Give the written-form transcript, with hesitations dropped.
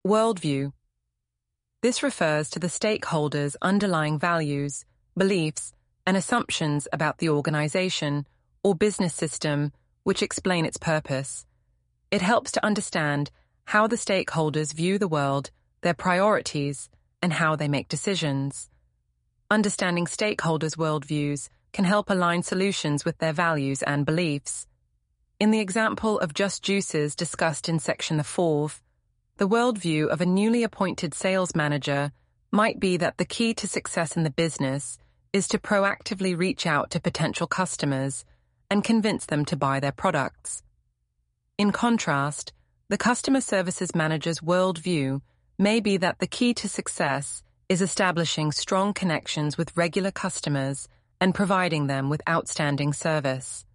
Worldview. This refers to the stakeholders' underlying values, beliefs, and assumptions about the organization or business system which explain its purpose. It helps to understand how the stakeholders view the world, their priorities, and how they make decisions. Understanding stakeholders' worldviews can help align solutions with their values and beliefs. In the example of Just Juices discussed in section 4, the worldview of a newly appointed sales manager might be that the key to success in the business is to proactively reach out to potential customers and convince them to buy their products. In contrast, the customer services manager's worldview may be that the key to success is establishing strong connections with regular customers and providing them with outstanding service.